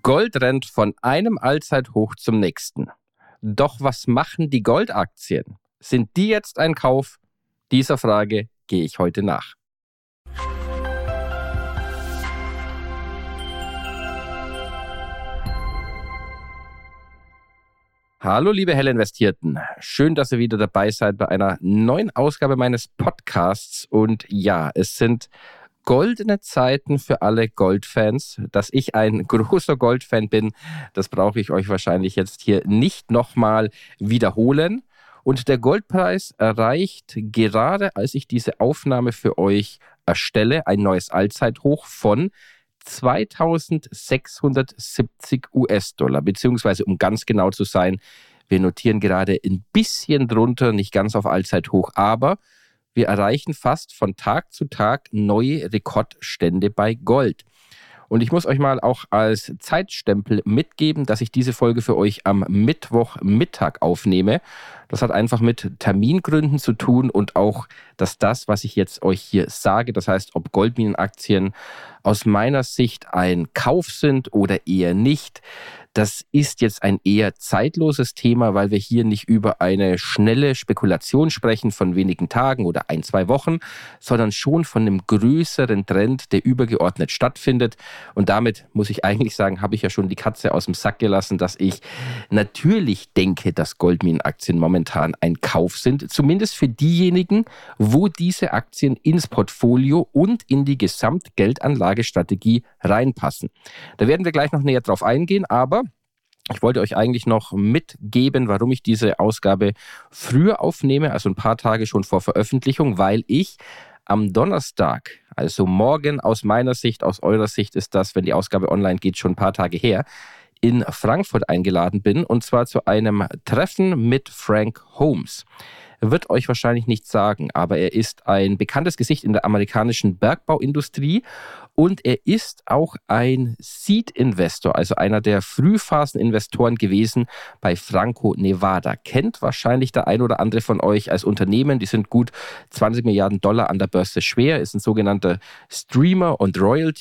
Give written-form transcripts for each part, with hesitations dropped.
Gold rennt von einem Allzeithoch zum nächsten. Doch was machen die Goldaktien? Sind die jetzt ein Kauf? Dieser Frage gehe ich heute nach. Hallo liebe helle Investierten, schön, dass ihr wieder dabei seid bei einer neuen Ausgabe meines Podcasts. Und ja, es sind goldene Zeiten für alle Goldfans. Dass ich ein großer Goldfan bin, das brauche ich euch wahrscheinlich jetzt hier nicht nochmal wiederholen. Und der Goldpreis erreicht gerade, als ich diese Aufnahme für euch erstelle, ein neues Allzeithoch von 2.670 US-Dollar, beziehungsweise um ganz genau zu sein, wir notieren gerade ein bisschen drunter, nicht ganz auf Allzeithoch, aber wir erreichen fast von Tag zu Tag neue Rekordstände bei Gold. Und ich muss euch mal auch als Zeitstempel mitgeben, dass ich diese Folge für euch am Mittwochmittag aufnehme. Das hat einfach mit Termingründen zu tun und auch, dass das, was ich jetzt euch hier sage, das heißt, ob Goldminenaktien aus meiner Sicht ein Kauf sind oder eher nicht, das ist jetzt ein eher zeitloses Thema, weil wir hier nicht über eine schnelle Spekulation sprechen von wenigen Tagen oder 1-2 Wochen, sondern schon von einem größeren Trend, der übergeordnet stattfindet. Und damit muss ich eigentlich sagen, habe ich ja schon die Katze aus dem Sack gelassen, dass ich natürlich denke, dass Goldminenaktien momentan ein Kauf sind, zumindest für diejenigen, wo diese Aktien ins Portfolio und in die Gesamtgeldanlagestrategie reinpassen. Da werden wir gleich noch näher drauf eingehen, aber ich wollte euch eigentlich noch mitgeben, warum ich diese Ausgabe früher aufnehme, also ein paar Tage schon vor Veröffentlichung, weil ich am Donnerstag, also morgen aus meiner Sicht, aus eurer Sicht ist das, wenn die Ausgabe online geht, schon ein paar Tage her, in Frankfurt eingeladen bin, und zwar zu einem Treffen mit Frank Holmes. Wird euch wahrscheinlich nichts sagen, aber er ist ein bekanntes Gesicht in der amerikanischen Bergbauindustrie und er ist auch ein Seed-Investor, also einer der Frühphasen-Investoren gewesen bei Franco-Nevada. Kennt wahrscheinlich der ein oder andere von euch als Unternehmen, die sind gut 20 Milliarden Dollar an der Börse schwer, ist ein sogenannter Streaming- und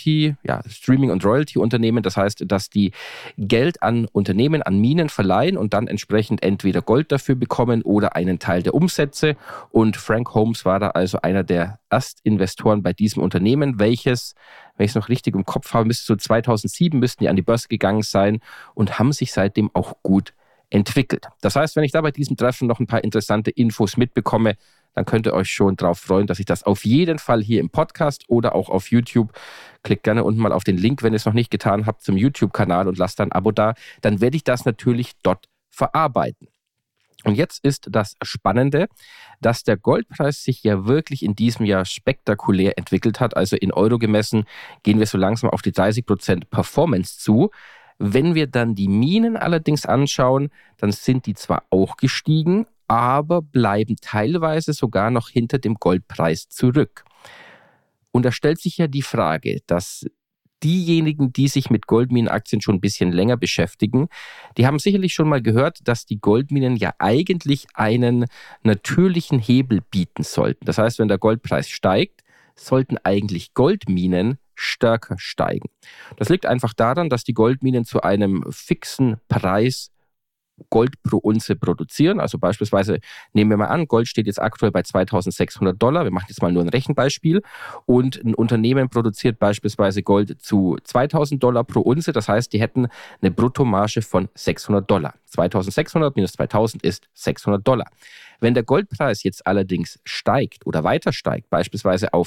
Royalty-Unternehmen. Das heißt, dass die Geld an Unternehmen, an Minen verleihen und dann entsprechend entweder Gold dafür bekommen oder einen Teil der Umsätze. Und Frank Holmes war da also einer der Erstinvestoren bei diesem Unternehmen, welches, wenn ich es noch richtig im Kopf habe, müsste so 2007 müssten die an die Börse gegangen sein und haben sich seitdem auch gut entwickelt. Das heißt, wenn ich da bei diesem Treffen noch ein paar interessante Infos mitbekomme, dann könnt ihr euch schon darauf freuen, dass ich das auf jeden Fall hier im Podcast oder auch auf YouTube, klickt gerne unten mal auf den Link, wenn ihr es noch nicht getan habt, zum YouTube-Kanal und lasst ein Abo da, dann werde ich das natürlich dort verarbeiten. Und jetzt ist das Spannende, dass der Goldpreis sich ja wirklich in diesem Jahr spektakulär entwickelt hat. Also in Euro gemessen gehen wir so langsam auf die 30% Performance zu. Wenn wir dann die Minen allerdings anschauen, dann sind die zwar auch gestiegen, aber bleiben teilweise sogar noch hinter dem Goldpreis zurück. Und da stellt sich ja die Frage, dass diejenigen, die sich mit Goldminenaktien schon ein bisschen länger beschäftigen, die haben sicherlich schon mal gehört, dass die Goldminen ja eigentlich einen natürlichen Hebel bieten sollten. Das heißt, wenn der Goldpreis steigt, sollten eigentlich Goldminen stärker steigen. Das liegt einfach daran, dass die Goldminen zu einem fixen Preis Gold pro Unze produzieren. Also beispielsweise nehmen wir mal an, Gold steht jetzt aktuell bei 2.600 Dollar. Wir machen jetzt mal nur ein Rechenbeispiel. Und ein Unternehmen produziert beispielsweise Gold zu 2.000 Dollar pro Unze. Das heißt, die hätten eine Bruttomarge von 600 Dollar. 2.600 minus 2.000 ist 600 Dollar. Wenn der Goldpreis jetzt allerdings steigt oder weiter steigt, beispielsweise auf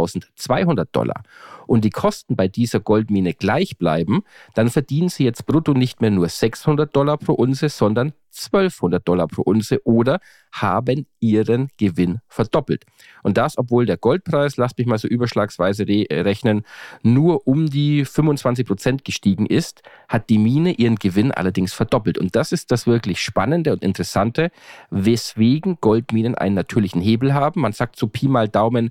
3.200 Dollar und die Kosten bei dieser Goldmine gleich bleiben, dann verdienen sie jetzt brutto nicht mehr nur 600 Dollar pro Unze, sondern 1.200 Dollar pro Unze oder haben ihren Gewinn verdoppelt. Und das, obwohl der Goldpreis, lasst mich mal so überschlagsweise rechnen, nur um die 25% gestiegen ist, hat die Mine ihren Gewinn allerdings verdoppelt. Und das ist das wirklich Spannende und Interessante, weswegen Goldminen einen natürlichen Hebel haben. Man sagt so Pi mal Daumen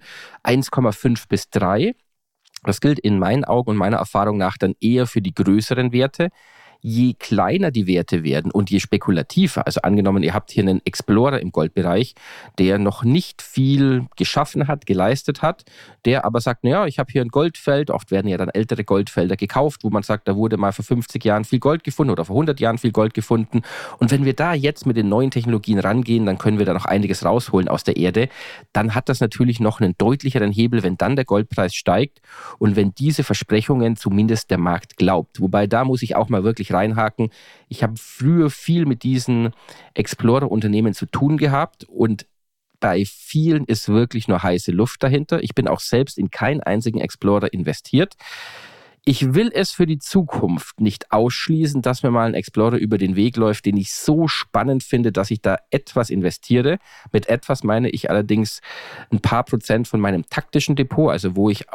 1,5 bis 3. Das gilt in meinen Augen und meiner Erfahrung nach dann eher für die größeren Werte. je kleiner die Werte werden und je spekulativer, also angenommen, ihr habt hier einen Explorer im Goldbereich, der noch nicht viel geschaffen hat, geleistet hat, der aber sagt, naja, ich habe hier ein Goldfeld, oft werden ja dann ältere Goldfelder gekauft, wo man sagt, da wurde mal vor 50 Jahren viel Gold gefunden oder vor 100 Jahren viel Gold gefunden. Und wenn wir da jetzt mit den neuen Technologien rangehen, dann können wir da noch einiges rausholen aus der Erde. Dann hat das natürlich noch einen deutlicheren Hebel, wenn dann der Goldpreis steigt und wenn diese Versprechungen zumindest der Markt glaubt. Wobei da muss ich auch mal wirklich reinhaken. Ich habe früher viel mit diesen Explorer-Unternehmen zu tun gehabt und bei vielen ist wirklich nur heiße Luft dahinter. Ich bin auch selbst in keinen einzigen Explorer investiert. Ich will es für die Zukunft nicht ausschließen, dass mir mal ein Explorer über den Weg läuft, den ich so spannend finde, dass ich da etwas investiere. Mit etwas meine ich allerdings ein paar Prozent von meinem taktischen Depot, also wo ich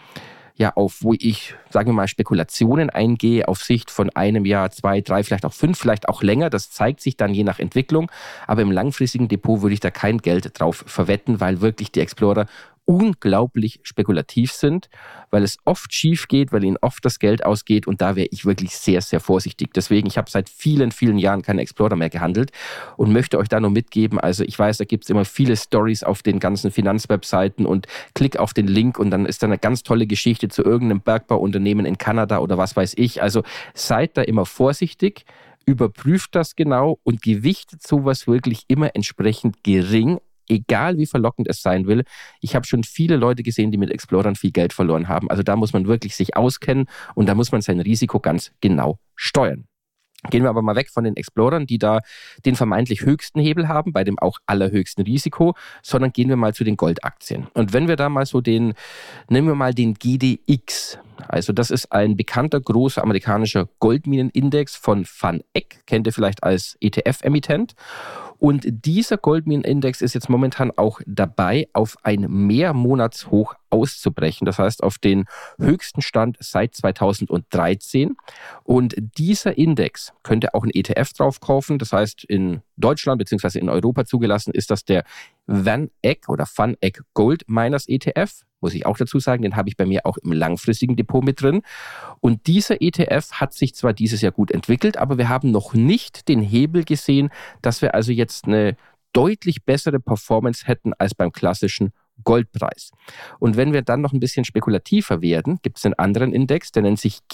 wo ich, sagen wir mal, Spekulationen eingehe auf Sicht von einem Jahr, 2, 3, vielleicht auch 5, vielleicht auch länger. Das zeigt sich dann je nach Entwicklung. Aber im langfristigen Depot würde ich da kein Geld drauf verwetten, weil wirklich die Explorer unglaublich spekulativ sind, weil es oft schief geht, weil ihnen oft das Geld ausgeht und da wäre ich wirklich sehr, sehr vorsichtig. Deswegen, ich habe seit vielen, vielen Jahren keinen Explorer mehr gehandelt und möchte euch da nur mitgeben, also ich weiß, da gibt es immer viele Stories auf den ganzen Finanzwebseiten und klick auf den Link und dann ist da eine ganz tolle Geschichte zu irgendeinem Bergbauunternehmen in Kanada oder was weiß ich. Also seid da immer vorsichtig, überprüft das genau und gewichtet sowas wirklich immer entsprechend gering, egal wie verlockend es sein will. Ich habe schon viele Leute gesehen, die mit Explorern viel Geld verloren haben. Also da muss man wirklich sich auskennen und da muss man sein Risiko ganz genau steuern. Gehen wir aber mal weg von den Explorern, die da den vermeintlich höchsten Hebel haben, bei dem auch allerhöchsten Risiko, sondern gehen wir mal zu den Goldaktien. Und wenn wir da mal nehmen wir mal den GDX. Also das ist ein bekannter, großer amerikanischer Goldminenindex von VanEck, kennt ihr vielleicht als ETF-Emittent. Und dieser Goldminenindex ist jetzt momentan auch dabei, auf ein Mehrmonatshoch auszubrechen. Das heißt, auf den höchsten Stand seit 2013. Und dieser Index könnte auch ein ETF drauf kaufen. Das heißt, in Deutschland bzw. in Europa zugelassen ist das der VanEck oder VanEck Gold Miners ETF. Muss ich auch dazu sagen, den habe ich bei mir auch im langfristigen Depot mit drin. Und dieser ETF hat sich zwar dieses Jahr gut entwickelt, aber wir haben noch nicht den Hebel gesehen, dass wir also jetzt eine deutlich bessere Performance hätten als beim klassischen Goldpreis. Und wenn wir dann noch ein bisschen spekulativer werden, gibt es einen anderen Index, der nennt sich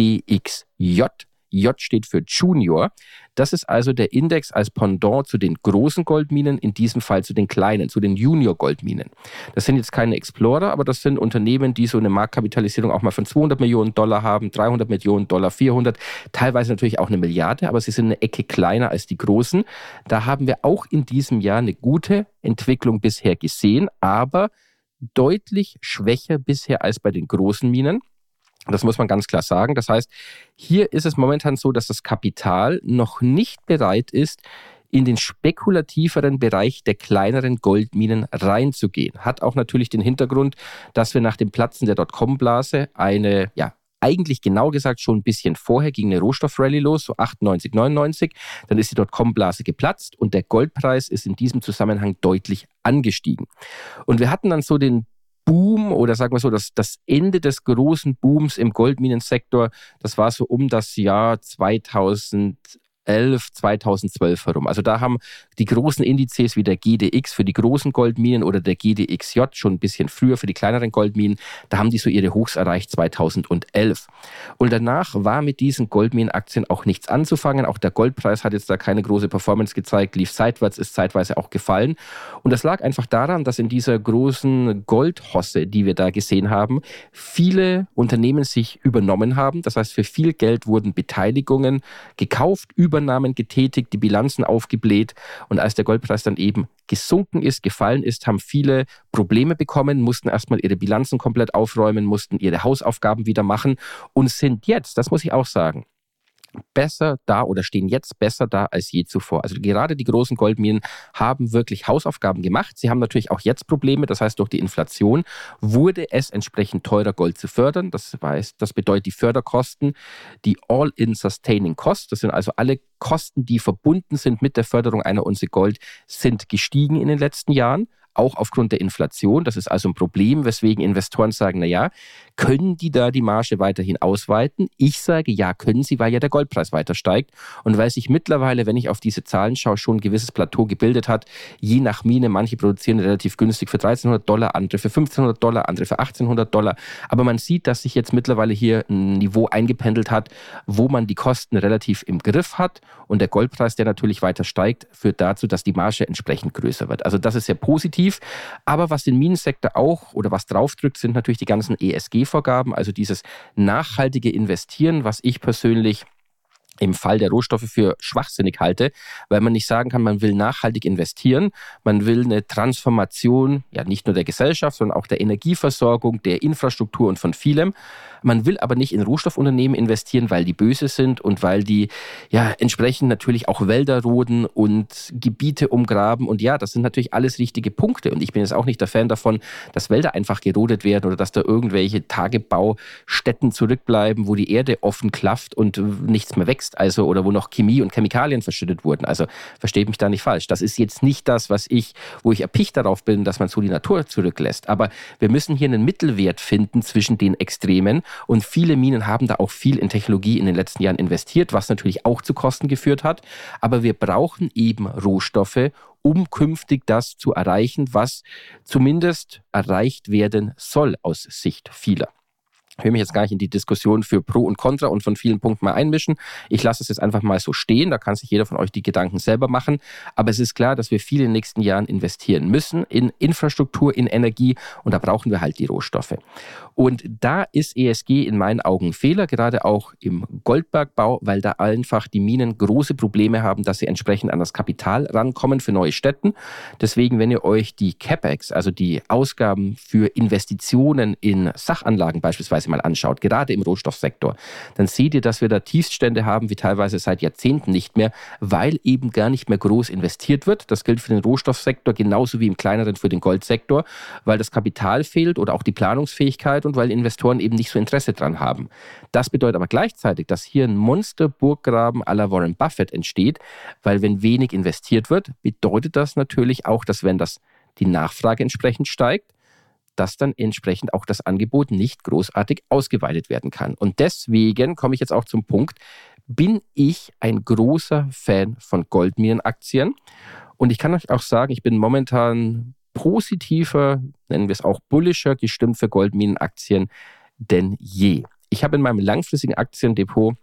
GDXJ. J steht für Junior. Das ist also der Index als Pendant zu den großen Goldminen, in diesem Fall zu den kleinen, zu den Junior-Goldminen. Das sind jetzt keine Explorer, aber das sind Unternehmen, die so eine Marktkapitalisierung auch mal von $200 Millionen haben, $300 Millionen, 400, teilweise natürlich auch 1 Milliarde, aber sie sind eine Ecke kleiner als die großen. Da haben wir auch in diesem Jahr eine gute Entwicklung bisher gesehen, aber deutlich schwächer bisher als bei den großen Minen. Das muss man ganz klar sagen. Das heißt, hier ist es momentan so, dass das Kapital noch nicht bereit ist, in den spekulativeren Bereich der kleineren Goldminen reinzugehen. Hat auch natürlich den Hintergrund, dass wir nach dem Platzen der Dotcom-Blase eigentlich genau gesagt schon ein bisschen vorher ging eine Rohstoffrallye los, so 98, 99. Dann ist die Dotcom-Blase geplatzt und der Goldpreis ist in diesem Zusammenhang deutlich angestiegen. Und wir hatten dann so den Boom oder sagen wir so, das Ende des großen Booms im Goldminensektor, das war so um das Jahr 2011, 2012 herum. Also da haben die großen Indizes wie der GDX für die großen Goldminen oder der GDXJ schon ein bisschen früher für die kleineren Goldminen, da haben die so ihre Hochs erreicht 2011. Und danach war mit diesen Goldminenaktien auch nichts anzufangen. Auch der Goldpreis hat jetzt da keine große Performance gezeigt, lief seitwärts, ist zeitweise auch gefallen. Und das lag einfach daran, dass in dieser großen Goldhosse, die wir da gesehen haben, viele Unternehmen sich übernommen haben. Das heißt, für viel Geld wurden Beteiligungen gekauft, Übernahmen getätigt, die Bilanzen aufgebläht und als der Goldpreis dann eben gesunken ist, gefallen ist, haben viele Probleme bekommen, mussten erstmal ihre Bilanzen komplett aufräumen, mussten ihre Hausaufgaben wieder machen und sind jetzt, das muss ich auch sagen, besser da oder stehen jetzt besser da als je zuvor. Also gerade die großen Goldminen haben wirklich Hausaufgaben gemacht. Sie haben natürlich auch jetzt Probleme. Das heißt, durch die Inflation wurde es entsprechend teurer, Gold zu fördern. Das bedeutet die Förderkosten, die All-in-Sustaining Costs, das sind also alle Kosten, die verbunden sind mit der Förderung einer Unze Gold, sind gestiegen in den letzten Jahren. auch aufgrund der Inflation. Das ist also ein Problem, weswegen Investoren sagen, naja, können die da die Marge weiterhin ausweiten? Ich sage, ja, können sie, weil ja der Goldpreis weiter steigt und weil sich mittlerweile, wenn ich auf diese Zahlen schaue, schon ein gewisses Plateau gebildet hat, je nach Mine. Manche produzieren relativ günstig für $1.300, andere für $1.500, andere für $1.800. Aber man sieht, dass sich jetzt mittlerweile hier ein Niveau eingependelt hat, wo man die Kosten relativ im Griff hat und der Goldpreis, der natürlich weiter steigt, führt dazu, dass die Marge entsprechend größer wird. Also das ist sehr positiv. Aber was den Minensektor auch oder was draufdrückt, sind natürlich die ganzen ESG-Vorgaben, also dieses nachhaltige Investieren, was ich persönlich im Fall der Rohstoffe für schwachsinnig halte, weil man nicht sagen kann, man will nachhaltig investieren, man will eine Transformation, ja nicht nur der Gesellschaft, sondern auch der Energieversorgung, der Infrastruktur und von vielem. Man will aber nicht in Rohstoffunternehmen investieren, weil die böse sind und weil die ja entsprechend natürlich auch Wälder roden und Gebiete umgraben. Und ja, das sind natürlich alles richtige Punkte. Und ich bin jetzt auch nicht der Fan davon, dass Wälder einfach gerodet werden oder dass da irgendwelche Tagebaustätten zurückbleiben, wo die Erde offen klafft und nichts mehr wächst. Also, oder wo noch Chemie und Chemikalien verschüttet wurden. Also versteht mich da nicht falsch. Das ist jetzt nicht das, wo ich erpicht darauf bin, dass man so die Natur zurücklässt. Aber wir müssen hier einen Mittelwert finden zwischen den Extremen. Und viele Minen haben da auch viel in Technologie in den letzten Jahren investiert, was natürlich auch zu Kosten geführt hat. Aber wir brauchen eben Rohstoffe, um künftig das zu erreichen, was zumindest erreicht werden soll aus Sicht vieler. Ich will mich jetzt gar nicht in die Diskussion für Pro und Contra und von vielen Punkten mal einmischen. Ich lasse es jetzt einfach mal so stehen, da kann sich jeder von euch die Gedanken selber machen. Aber es ist klar, dass wir viel in den nächsten Jahren investieren müssen in Infrastruktur, in Energie und da brauchen wir halt die Rohstoffe. Und da ist ESG in meinen Augen ein Fehler, gerade auch im Goldbergbau, weil da einfach die Minen große Probleme haben, dass sie entsprechend an das Kapital rankommen für neue Stätten. Deswegen, wenn ihr euch die CapEx, also die Ausgaben für Investitionen in Sachanlagen beispielsweise mal anschaut, gerade im Rohstoffsektor, dann seht ihr, dass wir da Tiefststände haben, wie teilweise seit Jahrzehnten nicht mehr, weil eben gar nicht mehr groß investiert wird. Das gilt für den Rohstoffsektor genauso wie im kleineren für den Goldsektor, weil das Kapital fehlt oder auch die Planungsfähigkeit und weil Investoren eben nicht so Interesse dran haben. Das bedeutet aber gleichzeitig, dass hier ein Monster-Burggraben à la Warren Buffett entsteht, weil wenn wenig investiert wird, bedeutet das natürlich auch, dass wenn die Nachfrage entsprechend steigt, dass dann entsprechend auch das Angebot nicht großartig ausgeweitet werden kann. Und deswegen komme ich jetzt auch zum Punkt, bin ich ein großer Fan von Goldminenaktien. Und ich kann euch auch sagen, ich bin momentan positiver, nennen wir es auch bullischer, gestimmt für Goldminenaktien denn je. Ich habe in meinem langfristigen Aktiendepot,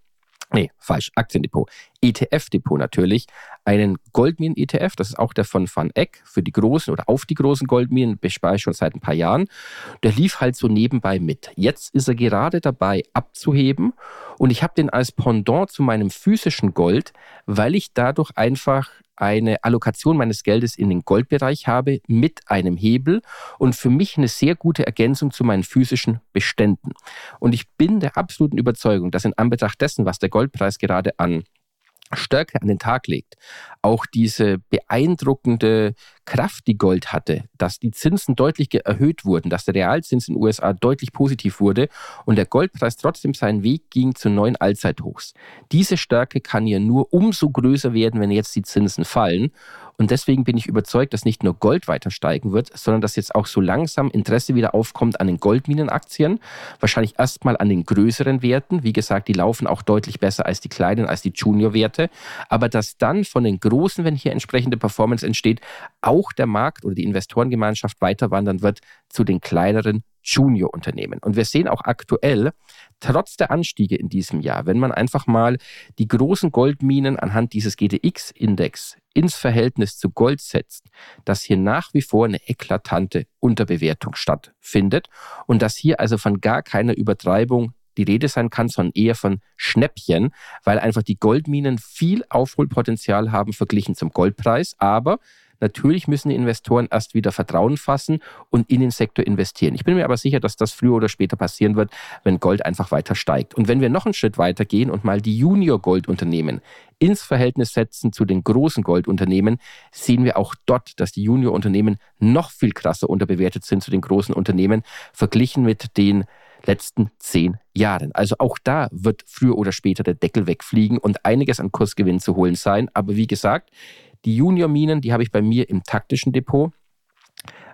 ETF-Depot natürlich, einen Goldminen-ETF, das ist auch der von Van Eck für die großen oder auf die großen Goldminen, bespare ich schon seit ein paar Jahren. Der lief halt so nebenbei mit. Jetzt ist er gerade dabei abzuheben und ich habe den als Pendant zu meinem physischen Gold, weil ich dadurch einfach eine Allokation meines Geldes in den Goldbereich habe mit einem Hebel und für mich eine sehr gute Ergänzung zu meinen physischen Beständen. Und ich bin der absoluten Überzeugung, dass in Anbetracht dessen, was der Goldpreis gerade an Stärke an den Tag legt, auch diese beeindruckende Kraft, die Gold hatte, dass die Zinsen deutlich erhöht wurden, dass der Realzins in den USA deutlich positiv wurde und der Goldpreis trotzdem seinen Weg ging zu neuen Allzeithochs. Diese Stärke kann ja nur umso größer werden, wenn jetzt die Zinsen fallen. Und deswegen bin ich überzeugt, dass nicht nur Gold weiter steigen wird, sondern dass jetzt auch so langsam Interesse wieder aufkommt an den Goldminenaktien. Wahrscheinlich erstmal an den größeren Werten. Wie gesagt, die laufen auch deutlich besser als die kleinen, als die Junior-Werte. Aber dass dann von den großen, wenn hier entsprechende Performance entsteht, auch der Markt oder die Investorengemeinschaft weiter wandern wird zu den kleineren Junior-Unternehmen. Und wir sehen auch aktuell, trotz der Anstiege in diesem Jahr, wenn man einfach mal die großen Goldminen anhand dieses GDX-Index ins Verhältnis zu Gold setzt, dass hier nach wie vor eine eklatante Unterbewertung stattfindet und dass hier also von gar keiner Übertreibung die Rede sein kann, sondern eher von Schnäppchen, weil einfach die Goldminen viel Aufholpotenzial haben verglichen zum Goldpreis, aber natürlich müssen die Investoren erst wieder Vertrauen fassen und in den Sektor investieren. Ich bin mir aber sicher, dass das früher oder später passieren wird, wenn Gold einfach weiter steigt. Und wenn wir noch einen Schritt weiter gehen und mal die Junior-Goldunternehmen ins Verhältnis setzen zu den großen Goldunternehmen, sehen wir auch dort, dass die Junior-Unternehmen noch viel krasser unterbewertet sind zu den großen Unternehmen, verglichen mit den letzten 10 Jahren. Also auch da wird früher oder später der Deckel wegfliegen und einiges an Kursgewinn zu holen sein. Aber wie gesagt, die Junior-Minen, die habe ich bei mir im taktischen Depot.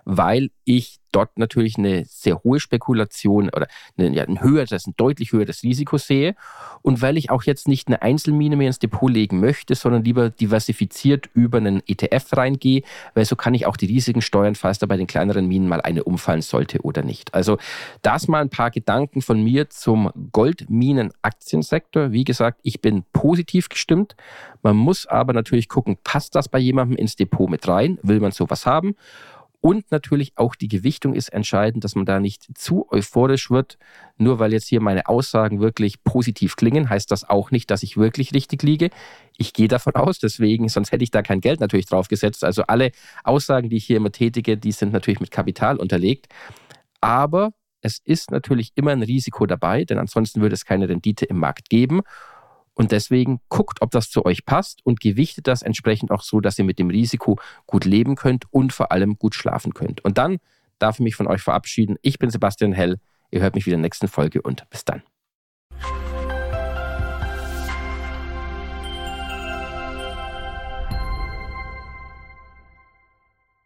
weil ich dort natürlich eine sehr hohe Spekulation oder ein deutlich höheres Risiko sehe und weil ich auch jetzt nicht eine Einzelmine mehr ins Depot legen möchte, sondern lieber diversifiziert über einen ETF reingehe, weil so kann ich auch die Risiken steuern, falls da bei den kleineren Minen mal eine umfallen sollte oder nicht. Also das mal ein paar Gedanken von mir zum Goldminen-Aktiensektor. Wie gesagt, ich bin positiv gestimmt. Man muss aber natürlich gucken, passt das bei jemandem ins Depot mit rein? Will man sowas haben? Und natürlich auch die Gewichtung ist entscheidend, dass man da nicht zu euphorisch wird. Nur weil jetzt hier meine Aussagen wirklich positiv klingen, heißt das auch nicht, dass ich wirklich richtig liege. Ich gehe davon aus, deswegen, sonst hätte ich da kein Geld natürlich drauf gesetzt. Also alle Aussagen, die ich hier immer tätige, die sind natürlich mit Kapital unterlegt. Aber es ist natürlich immer ein Risiko dabei, denn ansonsten würde es keine Rendite im Markt geben. Und deswegen guckt, ob das zu euch passt und gewichtet das entsprechend auch so, dass ihr mit dem Risiko gut leben könnt und vor allem gut schlafen könnt. Und dann darf ich mich von euch verabschieden. Ich bin Sebastian Hell. Ihr hört mich wieder in der nächsten Folge und bis dann.